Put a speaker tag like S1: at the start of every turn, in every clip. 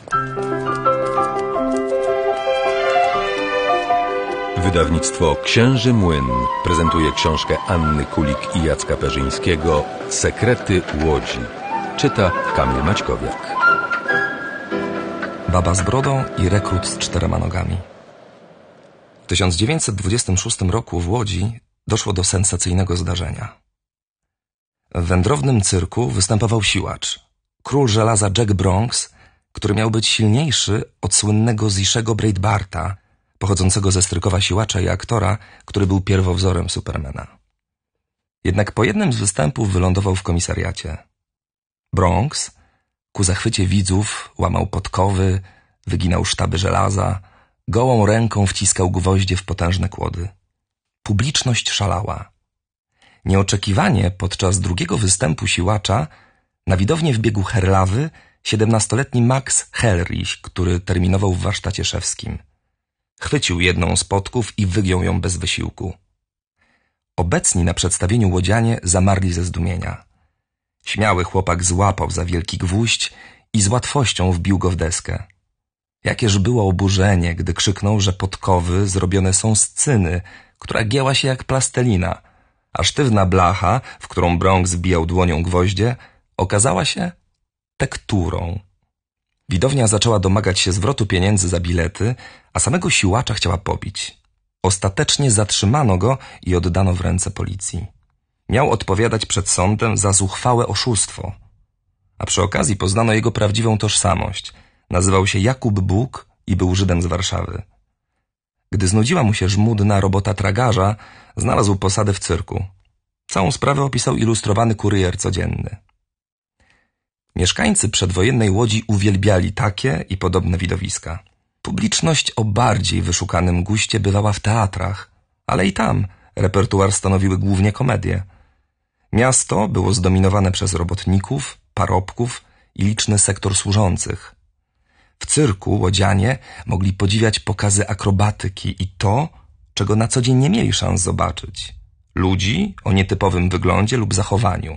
S1: Wydawnictwo Księży Młyn prezentuje książkę Anny Kulik i Jacka Perzyńskiego Sekrety Łodzi. Czyta Kamil Maćkowiak.
S2: Baba z brodą i rekrut z 4 nogami. W 1926 roku w Łodzi doszło do sensacyjnego zdarzenia. W wędrownym cyrku występował siłacz, król żelaza Jack Bronx, który miał być silniejszy od słynnego Zishego Breitbarta, pochodzącego ze Strykowa siłacza i aktora, który był pierwowzorem Supermana. Jednak po jednym z występów wylądował w komisariacie. Bronx, ku zachwycie widzów, łamał podkowy, wyginał sztaby żelaza, gołą ręką wciskał gwoździe w potężne kłody. Publiczność szalała. Nieoczekiwanie podczas drugiego występu siłacza na widownię wbiegł herlawy, 17-letni Max Hellrich, który terminował w warsztacie szewskim. Chwycił jedną z podków i wygiął ją bez wysiłku. Obecni na przedstawieniu łodzianie zamarli ze zdumienia. Śmiały chłopak złapał za wielki gwóźdź i z łatwością wbił go w deskę. Jakież było oburzenie, gdy krzyknął, że podkowy zrobione są z cyny, która gięła się jak plastelina, a sztywna blacha, w którą Bronx wbijał dłonią gwoździe, okazała się tekturą. Widownia zaczęła domagać się zwrotu pieniędzy za bilety, a samego siłacza chciała pobić. Ostatecznie zatrzymano go i oddano w ręce policji. Miał odpowiadać przed sądem za zuchwałe oszustwo. A przy okazji poznano jego prawdziwą tożsamość. Nazywał się Jakub Buk i był Żydem z Warszawy. Gdy znudziła mu się żmudna robota tragarza, znalazł posadę w cyrku. Całą sprawę opisał ilustrowany Kurier Codzienny. Mieszkańcy przedwojennej Łodzi uwielbiali takie i podobne widowiska. Publiczność o bardziej wyszukanym guście bywała w teatrach, ale i tam repertuar stanowiły głównie komedie. Miasto było zdominowane przez robotników, parobków i liczny sektor służących. W cyrku łodzianie mogli podziwiać pokazy akrobatyki i to, czego na co dzień nie mieli szans zobaczyć. Ludzi o nietypowym wyglądzie lub zachowaniu.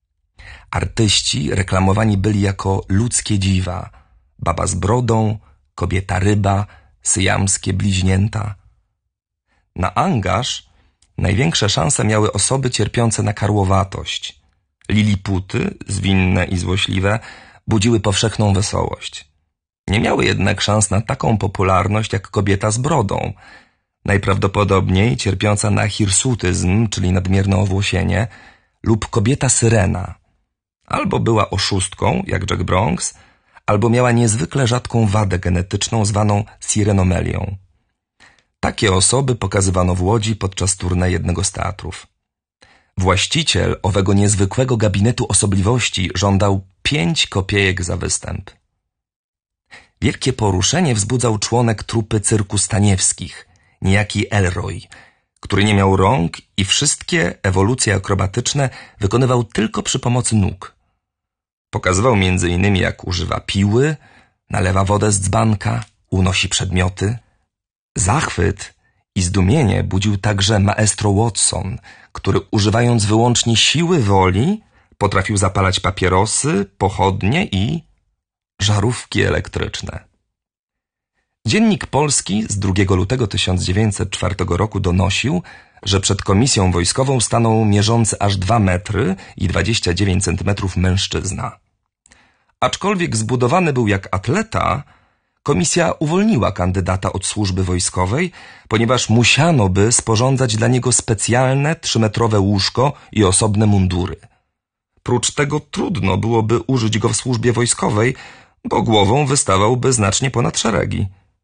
S2: Artyści reklamowani byli jako ludzkie dziwa, baba z brodą, kobieta ryba, syjamskie bliźnięta. Na angaż największe szanse miały osoby cierpiące na karłowatość. Liliputy, zwinne i złośliwe, budziły powszechną wesołość. Nie miały jednak szans na taką popularność jak kobieta z brodą, najprawdopodobniej cierpiąca na hirsutyzm, czyli nadmierne owłosienie, lub kobieta syrena. Albo była oszustką, jak Jack Bronx, albo miała niezwykle rzadką wadę genetyczną zwaną sirenomelią. Takie osoby pokazywano w Łodzi podczas tournée jednego z teatrów. Właściciel owego niezwykłego gabinetu osobliwości żądał 5 kopiejek za występ. Wielkie poruszenie wzbudzał członek trupy cyrku Staniewskich, niejaki Elroy, który nie miał rąk i wszystkie ewolucje akrobatyczne wykonywał tylko przy pomocy nóg. Pokazywał m.in. jak używa piły, nalewa wodę z dzbanka, unosi przedmioty. Zachwyt i zdumienie budził także maestro Watson, który używając wyłącznie siły woli potrafił zapalać papierosy, pochodnie i żarówki elektryczne. Dziennik Polski z 2 lutego 1904 roku donosił, że przed komisją wojskową stanął mierzący aż 2 metry i 29 centymetrów mężczyzna. Aczkolwiek zbudowany był jak atleta, komisja uwolniła kandydata od służby wojskowej, ponieważ musiano by sporządzać dla niego specjalne 3-metrowe łóżko i osobne mundury. Prócz tego trudno byłoby użyć go w służbie wojskowej, bo głową wystawałby znacznie ponad szeregi.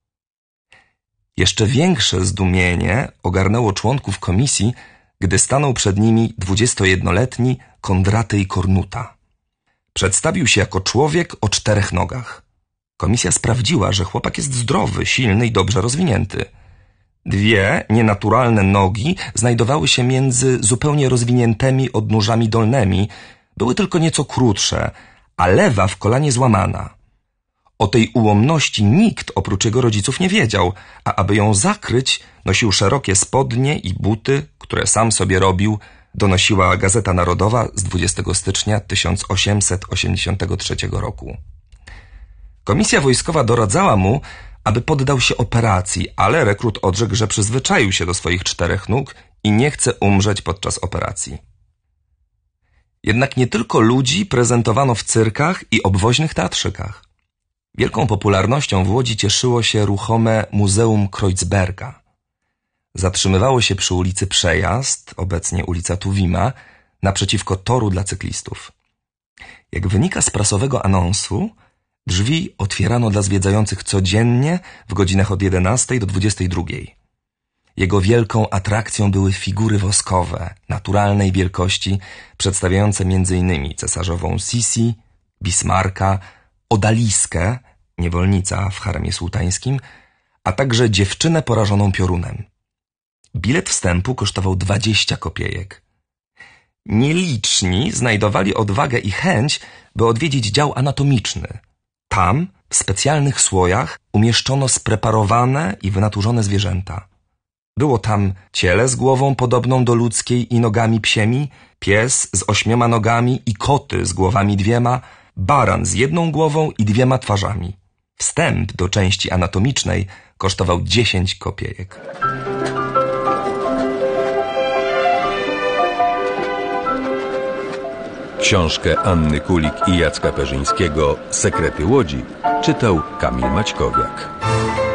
S2: Jeszcze większe zdumienie ogarnęło członków komisji, gdy stanął przed nimi 21-letni Kondratyj Kornuta. Przedstawił się jako człowiek o 4 nogach. Komisja sprawdziła, że chłopak jest zdrowy, silny i dobrze rozwinięty. 2 nienaturalne nogi znajdowały się między zupełnie rozwiniętymi odnóżami dolnymi, były tylko nieco krótsze, a lewa w kolanie złamana. O tej ułomności nikt oprócz jego rodziców nie wiedział, a aby ją zakryć, nosił szerokie spodnie i buty, które sam sobie robił, donosiła Gazeta Narodowa z 20 stycznia 1883 roku. Komisja wojskowa doradzała mu, aby poddał się operacji, ale rekrut odrzekł, że przyzwyczaił się do swoich 4 nóg i nie chce umrzeć podczas operacji. Jednak nie tylko ludzi prezentowano w cyrkach i obwoźnych teatrzykach. Wielką popularnością w Łodzi cieszyło się ruchome Muzeum Kreuzberga. Zatrzymywało się przy ulicy Przejazd, obecnie ulica Tuwima, naprzeciwko toru dla cyklistów. Jak wynika z prasowego anonsu, drzwi otwierano dla zwiedzających codziennie w godzinach od 11 do 22. Jego wielką atrakcją były figury woskowe, naturalnej wielkości, przedstawiające m.in. cesarzową Sisi, Bismarcka, Odaliskę, niewolnica w haremie sułtańskim, a także dziewczynę porażoną piorunem. Bilet wstępu kosztował 20 kopiejek. Nieliczni znajdowali odwagę i chęć, by odwiedzić dział anatomiczny. Tam, w specjalnych słojach, umieszczono spreparowane i wynaturzone zwierzęta. Było tam ciele z głową podobną do ludzkiej i nogami psiemi, pies z 8 nogami i koty z głowami 2, baran z 1 głową i 2 twarzami. Wstęp do części anatomicznej kosztował 10 kopiejek.
S1: Książkę Anny Kulik i Jacka Perzyńskiego „Sekrety Łodzi” czytał Kamil Maćkowiak.